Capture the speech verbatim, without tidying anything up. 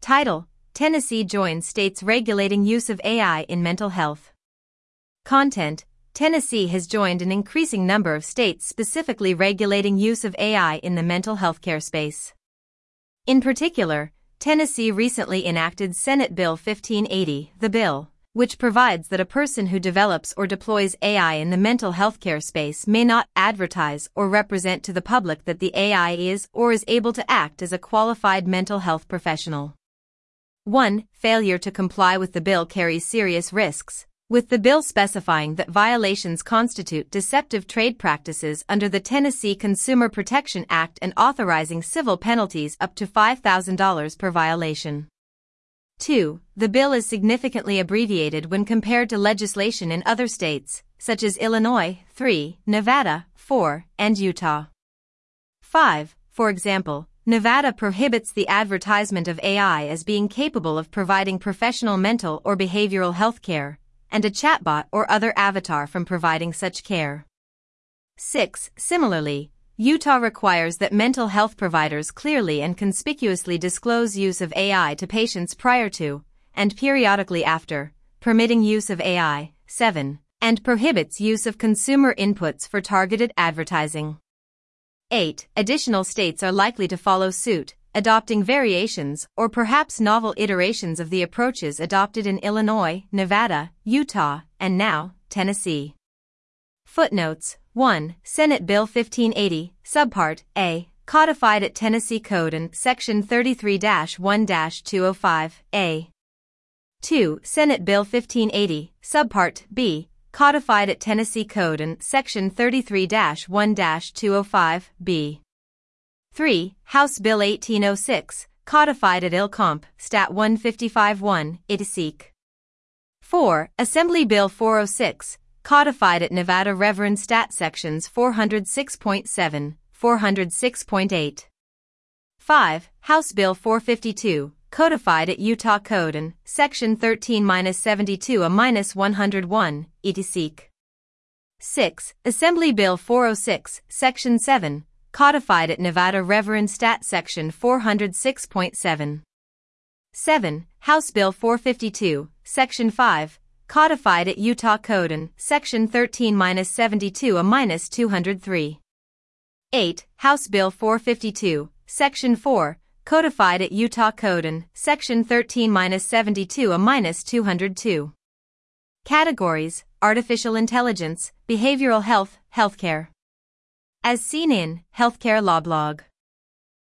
Title: Tennessee joins states regulating use of A I in mental health. Content: Tennessee has joined an increasing number of states specifically regulating use of A I in the mental health care space. In particular, Tennessee recently enacted Senate Bill fifteen eighty, the bill, which provides that a person who develops or deploys A I in the mental health care space may not advertise or represent to the public that the A I is or is able to act as a qualified mental health professional. one. Failure to comply with the bill carries serious risks, with the bill specifying that violations constitute deceptive trade practices under the Tennessee Consumer Protection Act and authorizing civil penalties up to five thousand dollars per violation. two. The bill is significantly abbreviated when compared to legislation in other states, such as Illinois, three, Nevada, four, and Utah. five. For example, Nevada prohibits the advertisement of A I as being capable of providing professional mental or behavioral health care, and a chatbot or other avatar from providing such care. six. Similarly, Utah requires that mental health providers clearly and conspicuously disclose use of A I to patients prior to, and periodically after, permitting use of A I. seven. And prohibits use of consumer inputs for targeted advertising. eight. Additional states are likely to follow suit, adopting variations or perhaps novel iterations of the approaches adopted in Illinois, Nevada, Utah, and now, Tennessee. Footnotes: one. Senate Bill fifteen eighty, Subpart A, codified at Tennessee Code and Section thirty-three dash one dash two oh five A. two. Senate Bill fifteen eighty, Subpart B, codified at Tennessee Code and Section thirty-three dash one dash two oh five B. three. House Bill eighteen oh six, codified at Il Comp, Stat one fifty-five one, I T S E C. four. Assembly Bill four oh six, codified at Nevada Reverend Stat Sections four oh six point seven, four oh six point eight. five. House Bill four fifty-two, codified at Utah Code and Section thirteen seventy-two A one oh one, I T S E C. six. Assembly Bill four oh six, Section seven, codified at Nevada Reverend Stat Section four oh six point seven. seven. House Bill four fifty-two, Section five, codified at Utah Code and Section thirteen seventy-two A two oh three. eight. House Bill four fifty-two, Section four, codified at Utah Code and Section thirteen seventy-two A two oh two. Categories: Artificial Intelligence, Behavioral Health, Healthcare. As seen in Healthcare Law Blog.